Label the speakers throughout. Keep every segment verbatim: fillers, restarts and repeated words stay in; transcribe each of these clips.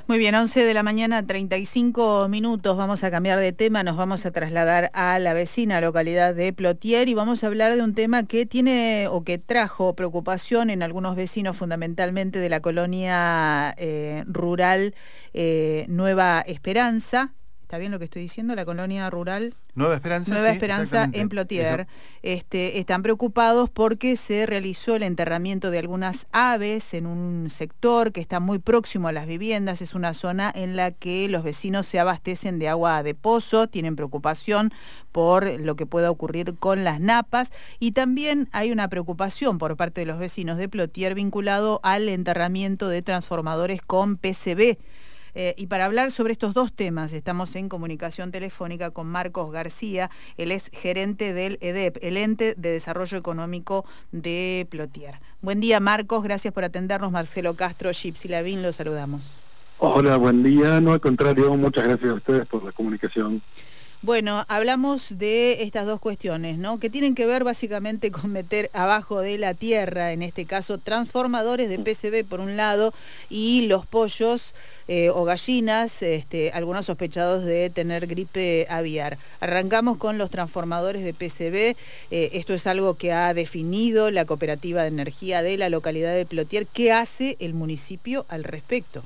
Speaker 1: Muy bien, once de la mañana, treinta y cinco minutos. Vamos a cambiar de tema, nos vamos a trasladar a la vecina localidad de Plotier y vamos a hablar de un tema que tiene o que trajo preocupación en algunos vecinos, fundamentalmente de la colonia eh, rural eh, Nueva Esperanza. ¿Está bien lo que estoy diciendo? La colonia rural
Speaker 2: Nueva Esperanza,
Speaker 1: Nueva
Speaker 2: sí,
Speaker 1: Esperanza en Plotier. Este, están preocupados porque se realizó el enterramiento de algunas aves en un sector que está muy próximo a las viviendas. Es una zona en la que los vecinos se abastecen de agua de pozo, tienen preocupación por lo que pueda ocurrir con las napas y también hay una preocupación por parte de los vecinos de Plotier vinculado al enterramiento de transformadores con P C B. Eh, y para hablar sobre estos dos temas estamos en comunicación telefónica con Marcos García, él es gerente del E D E P, el Ente de Desarrollo Económico de Plotier. Buen día, Marcos, gracias por atendernos. Marcelo Castro, Gypsy Lavín, los saludamos.
Speaker 3: Hola, buen día. No, al contrario, muchas gracias a ustedes por la comunicación.
Speaker 1: Bueno, hablamos de estas dos cuestiones, ¿no? Que tienen que ver básicamente con meter abajo de la tierra, en este caso, transformadores de P C B por un lado y los pollos eh, o gallinas, este, algunos sospechados de tener gripe aviar. Arrancamos con los transformadores de P C B. Eh, esto es algo que ha definido la cooperativa de energía de la localidad de Plotier. ¿Qué hace el municipio al respecto?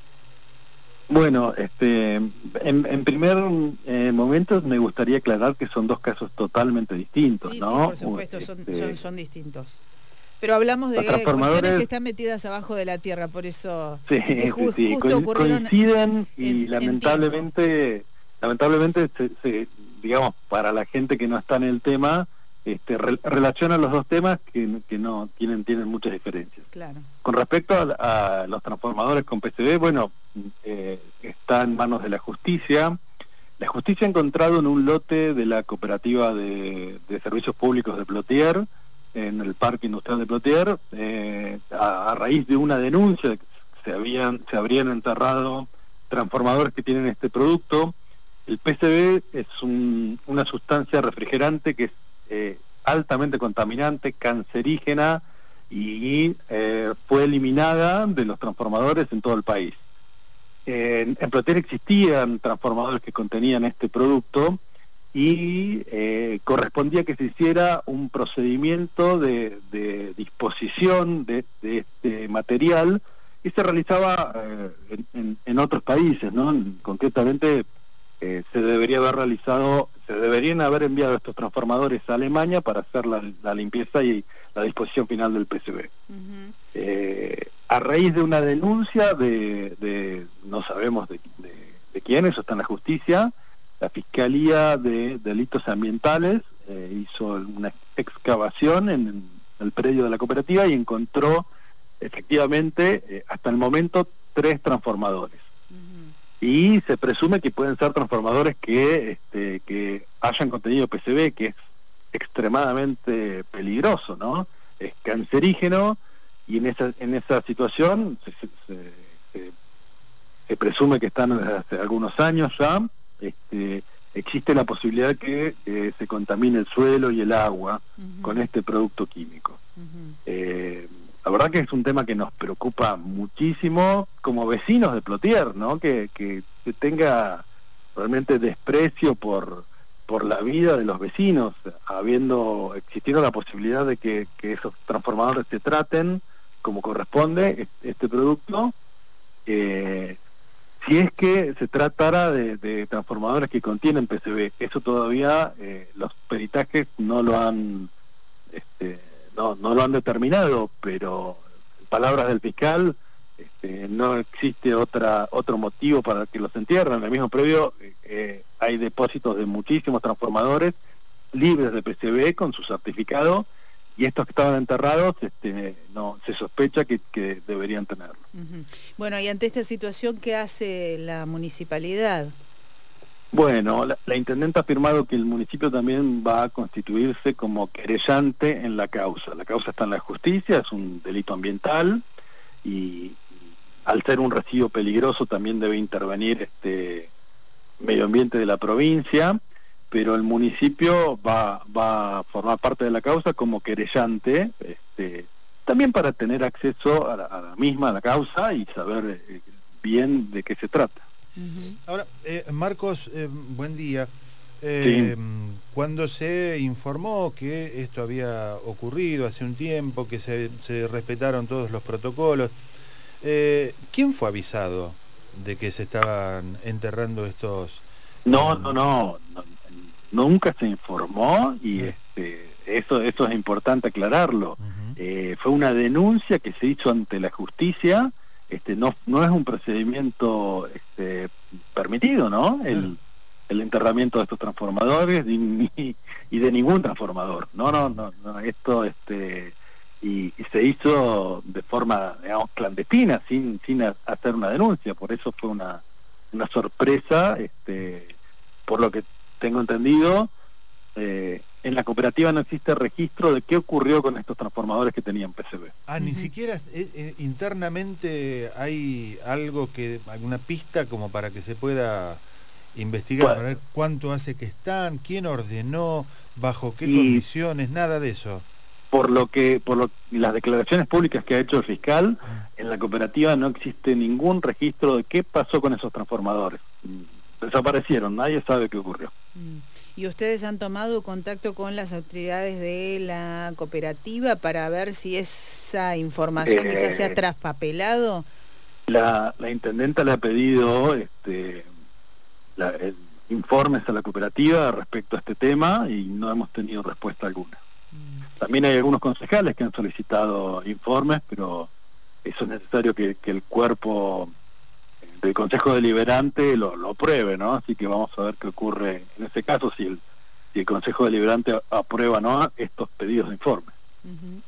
Speaker 3: Bueno, este, en, en primer eh, momento me gustaría aclarar que son dos casos totalmente distintos,
Speaker 1: sí,
Speaker 3: ¿no?
Speaker 1: Sí, por supuesto, este, son, son, son distintos. Pero hablamos de cuestiones que están metidas abajo de la tierra, por eso...
Speaker 3: Sí, sí,
Speaker 1: ju
Speaker 3: sí,
Speaker 1: justo
Speaker 3: Co coinciden y
Speaker 1: en,
Speaker 3: lamentablemente,
Speaker 1: en
Speaker 3: lamentablemente, se, se, digamos, para la gente que no está en el tema, este, re relacionan los dos temas que, que no tienen, tienen muchas diferencias.
Speaker 1: Claro.
Speaker 3: Con respecto a, a los transformadores con P C B, bueno, eh, está en manos de la justicia. La justicia ha encontrado en un lote de la cooperativa de, de servicios públicos de Plotier, en el parque industrial de Plotier, eh, a, a raíz de una denuncia de que se, habían, se habrían enterrado transformadores que tienen este producto. El P C B es un, una sustancia refrigerante que es eh, altamente contaminante, cancerígena, y eh, fue eliminada de los transformadores en todo el país. Eh, en Plotier existían transformadores que contenían este producto y eh, correspondía que se hiciera un procedimiento de, de disposición de, de este material y se realizaba eh, en, en, en otros países, ¿no? Concretamente eh, se debería haber realizado, se deberían haber enviado estos transformadores a Alemania para hacer la, la limpieza y la disposición final del P C B. Uh-huh. eh, a raíz de una denuncia de, de no sabemos de, de, de quién, eso está en la justicia, la Fiscalía de Delitos Ambientales eh, hizo una excavación en, en el predio de la cooperativa y encontró efectivamente eh, hasta el momento tres transformadores. Uh-huh. Y se presume que pueden ser transformadores que, este, que hayan contenido P C B, que es extremadamente peligroso, ¿no? Es cancerígeno y en esa en esa situación se, se, se, se presume que están desde hace algunos años ya. Este, existe la posibilidad que eh, se contamine el suelo y el agua uh-huh. con este producto químico. Uh-huh. Eh, la verdad que es un tema que nos preocupa muchísimo como vecinos de Plotier, ¿no? Que, que se tenga realmente desprecio por por la vida de los vecinos, habiendo existido la posibilidad de que, que esos transformadores se traten como corresponde este producto, eh, si es que se tratara de, de transformadores que contienen P C B. Eso todavía eh, los peritajes no lo han este, no, no lo han determinado, pero en palabras del fiscal este, no existe otra otro motivo para que los entierren. En el mismo predio eh, hay depósitos de muchísimos transformadores libres de P C B con su certificado, y estos que estaban enterrados este, no se sospecha que, que deberían tenerlo.
Speaker 1: Uh-huh. Bueno, y ante esta situación, ¿qué hace la municipalidad?
Speaker 3: Bueno, la, la intendenta ha afirmado que el municipio también va a constituirse como querellante en la causa. La causa está en la justicia, es un delito ambiental, y al ser un residuo peligroso también debe intervenir este medio ambiente de la provincia, pero el municipio va va a formar parte de la causa como querellante, este, también para tener acceso a la, a la misma, a la causa, y saber eh, bien de qué se trata.
Speaker 2: Uh-huh. Ahora, eh, Marcos, eh, buen día. Eh, sí. Cuando se informó que esto había ocurrido hace un tiempo, que se, se respetaron todos los protocolos, eh, ¿quién fue avisado de que se estaban enterrando estos?
Speaker 3: No, no, no, no nunca se informó y uh-huh. este, eso, eso es importante aclararlo. Uh-huh. Eh, fue una denuncia que se hizo ante la justicia. Este, no, no es un procedimiento este, permitido, ¿no? El, uh-huh. el enterramiento de estos transformadores y, ni, y de ningún transformador. No, no, no, no esto, este, y, y se hizo de forma, digamos, clandestina, sin, sin hacer una denuncia. Por eso fue una, una sorpresa, este, por lo que tengo entendido. Eh, en la cooperativa no existe registro de qué ocurrió con estos transformadores que tenían P C B.
Speaker 2: Ah, uh-huh. Ni siquiera eh, eh, internamente hay algo, que alguna pista como para que se pueda investigar, bueno, para ver cuánto hace que están, quién ordenó, bajo qué condiciones, nada de eso.
Speaker 3: Por lo que, por lo, las declaraciones públicas que ha hecho el fiscal, uh-huh. en la cooperativa no existe ningún registro de qué pasó con esos transformadores. Desaparecieron, nadie sabe qué ocurrió.
Speaker 1: Uh-huh. ¿Y ustedes han tomado contacto con las autoridades de la cooperativa para ver si esa información eh, quizás se ha traspapelado?
Speaker 3: La, la intendenta le ha pedido este, la, el, informes a la cooperativa respecto a este tema y no hemos tenido respuesta alguna. Mm. También hay algunos concejales que han solicitado informes, pero eso es necesario que, que el cuerpo del Consejo Deliberante lo, lo apruebe, ¿no? Así que vamos a ver qué ocurre en ese caso, si el, si el Consejo Deliberante aprueba o no estos pedidos de informe.
Speaker 1: Uh-huh.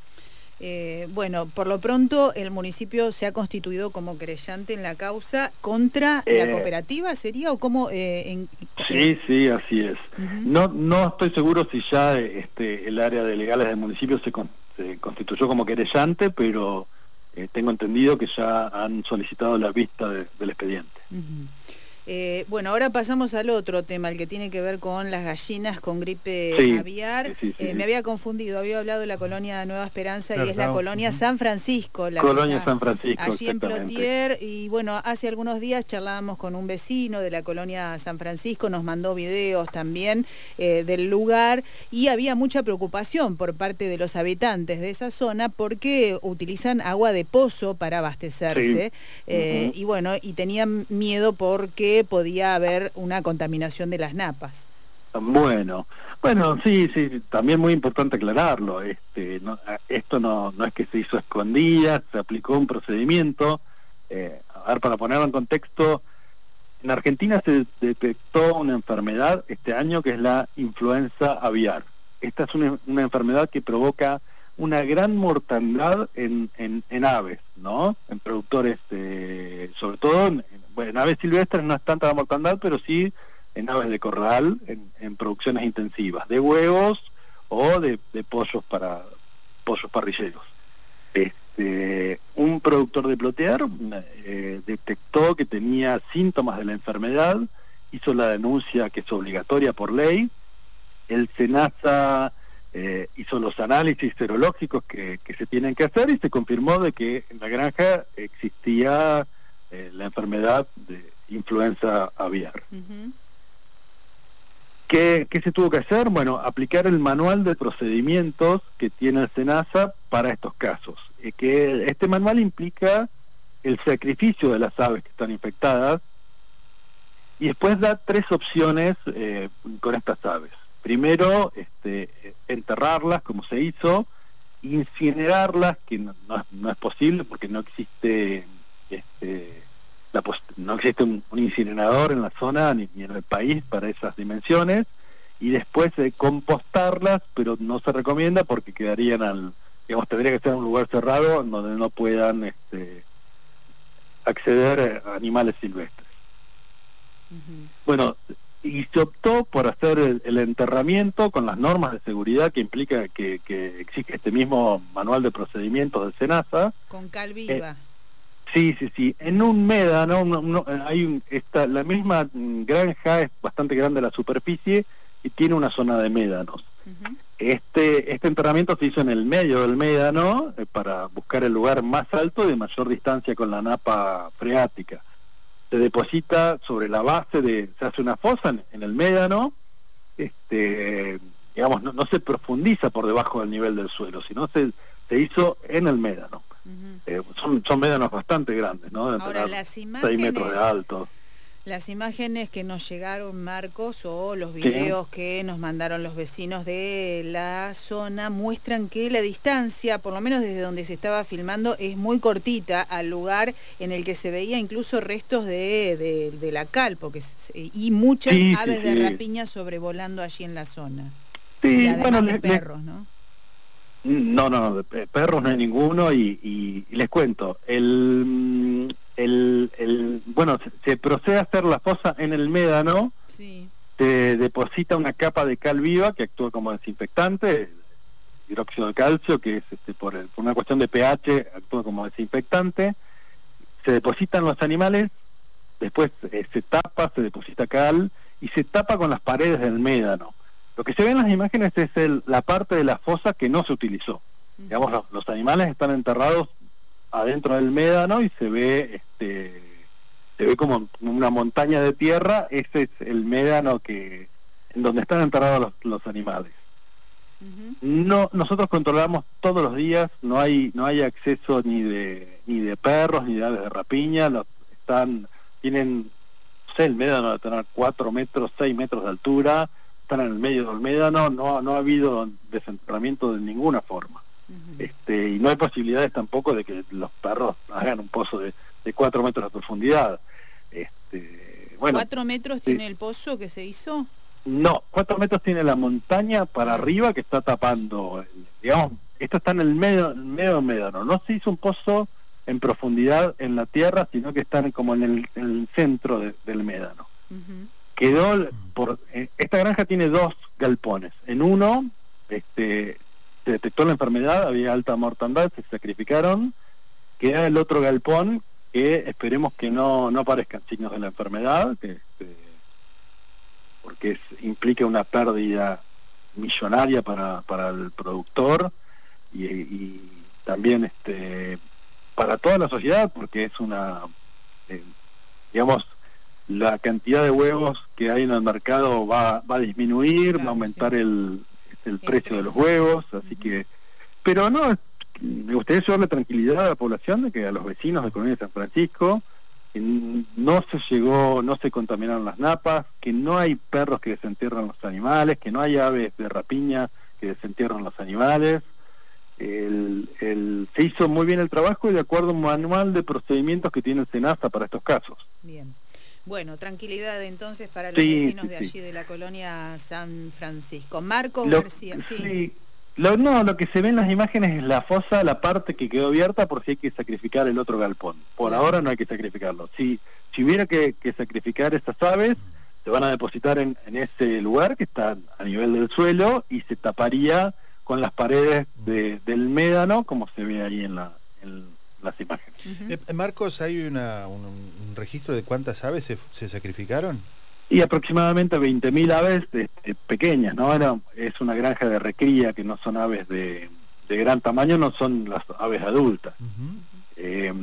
Speaker 1: eh, bueno, por lo pronto el municipio se ha constituido como querellante en la causa contra eh, la cooperativa, ¿sería? ¿O cómo? Eh, en,
Speaker 3: sí, sí, así es. Uh-huh. No no estoy seguro si ya este el área de legales del municipio se, con, se constituyó como querellante, pero Eh, tengo entendido que ya han solicitado la vista de, del expediente.
Speaker 1: Uh-huh. eh, bueno, ahora pasamos al otro tema, el que tiene que ver con las gallinas con gripe sí, aviar. Sí, sí, sí, eh, sí. Me había confundido, había hablado de la colonia Nueva Esperanza claro, y es la colonia uh-huh. San Francisco. La
Speaker 3: colonia San Francisco,
Speaker 1: allí en Plotier. Y bueno, hace algunos días charlábamos con un vecino de la colonia San Francisco, nos mandó videos también eh, del lugar y había mucha preocupación por parte de los habitantes de esa zona porque utilizan agua de pozo para abastecerse. Sí. Eh, uh-huh. Y bueno, y tenían miedo porque podía haber una contaminación de las napas.
Speaker 3: Bueno, bueno, sí, sí, también muy importante aclararlo. Este, no, esto no, no es que se hizo a escondidas, se aplicó un procedimiento. Eh, a ver, para ponerlo en contexto, en Argentina se detectó una enfermedad este año que es la influenza aviar. Esta es una, una enfermedad que provoca una gran mortandad en, en, en aves, ¿no? En productores, eh, sobre todo en, bueno, en aves silvestres no es tanta la mortandad, pero sí en aves de corral, en, en producciones intensivas, de huevos o de, de pollos para pollos parrilleros. Este, un productor de Plotier eh, detectó que tenía síntomas de la enfermedad, hizo la denuncia que es obligatoria por ley, el SENASA eh, hizo los análisis serológicos que, que se tienen que hacer y se confirmó de que en la granja existía eh, la enfermedad de influenza aviar. Uh-huh. ¿Qué, ¿Qué se tuvo que hacer? Bueno, aplicar el manual de procedimientos que tiene el SENASA para estos casos. Eh, que este manual implica el sacrificio de las aves que están infectadas y después da tres opciones eh, con estas aves. Primero, este, enterrarlas como se hizo, incinerarlas, que no, no, es, no es posible porque no existe este, la no existe un, un incinerador en la zona ni, ni en el país para esas dimensiones, y después eh, compostarlas, pero no se recomienda porque quedarían al, digamos, tendría que ser un lugar cerrado donde no puedan este, acceder a animales silvestres. Uh-huh. Bueno, y se optó por hacer el, el enterramiento con las normas de seguridad que implica que, que exige este mismo manual de procedimientos del SENASA.
Speaker 1: Con cal viva. Eh,
Speaker 3: sí, sí, sí. En un médano, no, no, hay un, esta, la misma granja es bastante grande la superficie y tiene una zona de médanos. Uh-huh. Este, este enterramiento se hizo en el medio del médano eh, para buscar el lugar más alto y de mayor distancia con la napa freática. se deposita sobre la base de, se hace una fosa en, en el médano, este, digamos, no, no se profundiza por debajo del nivel del suelo, sino se, se hizo en el médano. Uh-huh. eh, son, son médanos bastante grandes, ¿no? De
Speaker 1: Ahora, las imágenes,
Speaker 3: seis metros de alto.
Speaker 1: Las imágenes que nos llegaron, Marcos, o los videos sí. que nos mandaron los vecinos de la zona, muestran que la distancia, por lo menos desde donde se estaba filmando, es muy cortita al lugar en el que se veía incluso restos de, de, de la cal, porque, y muchas
Speaker 3: sí,
Speaker 1: aves
Speaker 3: sí,
Speaker 1: de
Speaker 3: sí.
Speaker 1: sobrevolando sobrevolando allí en la zona.
Speaker 3: Sí,
Speaker 1: y además
Speaker 3: bueno,
Speaker 1: de
Speaker 3: le,
Speaker 1: perros,
Speaker 3: le...
Speaker 1: ¿no?
Speaker 3: No, no, no, perros no hay ninguno y, y, y les cuento, el, el, el bueno, se, se procede a hacer la fosa en el médano,
Speaker 1: sí.
Speaker 3: se deposita una capa de cal viva que actúa como desinfectante, hidróxido de calcio, que es este, por, el, por una cuestión de pH, actúa como desinfectante, se depositan los animales, después eh, se tapa, se deposita cal y se tapa con las paredes del médano. Lo que se ve en las imágenes es el, la parte de la fosa que no se utilizó. Uh-huh. Digamos, los, los animales están enterrados adentro del médano y se ve este se ve como una montaña de tierra. Ese es el médano que en donde están enterrados los, los animales. Uh-huh. No, nosotros controlamos todos los días, no hay no hay acceso ni de ni de perros ni de aves de rapiña. Los están tienen no sé, el médano debe tener cuatro metros, seis metros de altura. Están en el medio del médano, no, no ha habido desenterramiento de ninguna forma. Uh-huh. este y no hay posibilidades tampoco de que los perros hagan un pozo de, de cuatro metros de profundidad. Este, bueno,
Speaker 1: ¿Cuatro metros
Speaker 3: sí.
Speaker 1: tiene el pozo que se hizo?
Speaker 3: No, cuatro metros tiene la montaña para arriba que está tapando, digamos, esto está en el medio, en el medio del médano. No se hizo un pozo en profundidad en la tierra, sino que están como en el, en el centro de, del médano. Uh-huh. Quedó por eh, esta granja tiene dos galpones. En uno este se detectó la enfermedad, había alta mortandad, se sacrificaron. Queda el otro galpón que esperemos que no no aparezcan signos de la enfermedad, que, este, porque es, implica una pérdida millonaria para para el productor y, y también este para toda la sociedad, porque es una eh, digamos la cantidad de huevos que hay en el mercado va, va a disminuir, claro, va a aumentar sí. el, el, el precio, precio de los huevos, así uh-huh. que, pero no, me gustaría llevarle tranquilidad a la población de que a los vecinos de Colonia San Francisco, que no se llegó, no se contaminaron las napas, que no hay perros que desentierran los animales, que no hay aves de rapiña que desentierran los animales. El, el, se hizo muy bien el trabajo y de acuerdo a un manual de procedimientos que tiene el SENASA para estos casos.
Speaker 1: Bien. Bueno, tranquilidad entonces para los
Speaker 3: sí,
Speaker 1: vecinos
Speaker 3: sí,
Speaker 1: de
Speaker 3: sí.
Speaker 1: allí de la Colonia San Francisco. Marcos
Speaker 3: lo,
Speaker 1: García.
Speaker 3: Sí.
Speaker 1: sí.
Speaker 3: Lo, no, lo que se ve en las imágenes es la fosa, la parte que quedó abierta por si hay que sacrificar el otro galpón. Por claro. ahora no hay que sacrificarlo. Si, si hubiera que, que sacrificar estas aves, se van a depositar en, en ese lugar que está a nivel del suelo y se taparía con las paredes de, del médano, como se ve ahí en la en las imágenes.
Speaker 2: Uh-huh. eh, Marcos, ¿hay una, un, un registro de cuántas aves se, se sacrificaron?
Speaker 3: Y aproximadamente veinte mil aves de, de pequeñas, ¿no? Era, es una granja de recría, que no son aves de, de gran tamaño, no son las aves adultas. Uh-huh. eh,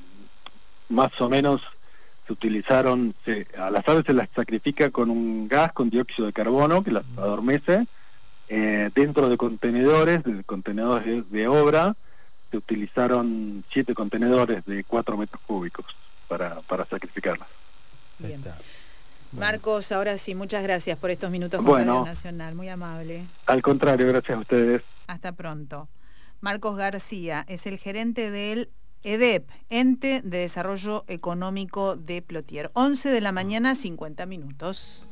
Speaker 3: más o menos se utilizaron, se, a las aves se las sacrifica con un gas, con dióxido de carbono, que las uh-huh. adormece, eh, dentro de contenedores, de contenedores de, de obra. Se utilizaron siete contenedores de cuatro metros cúbicos para, para sacrificarlas.
Speaker 1: Bien. Bueno. Marcos, ahora sí, muchas gracias por estos minutos con
Speaker 3: bueno,
Speaker 1: Radio Nacional, muy amable.
Speaker 3: Al contrario, gracias a ustedes.
Speaker 1: Hasta pronto. Marcos García es el gerente del E D E P, Ente de Desarrollo Económico de Plotier. once de la mañana, cincuenta minutos.